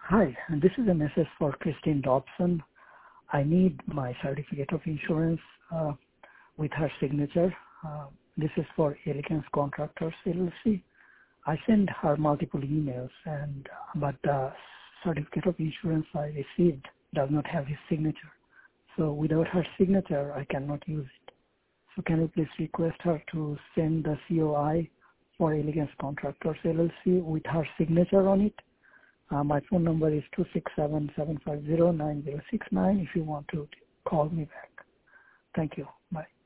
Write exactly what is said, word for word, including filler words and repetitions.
Hi, this is a message for Christine Dobson. I need my certificate of insurance uh, with her signature. Uh, this is for Elegance Contractors L L C. I sent her multiple emails, and but the certificate of insurance I received does not have his signature. So without her signature, I cannot use it. So can you please request her to send the C O I for Elegance Contractors L L C with her signature on it? Uh, my phone number is two six seven, seven five zero, nine zero six nine if you want to call me back. Thank you. Bye.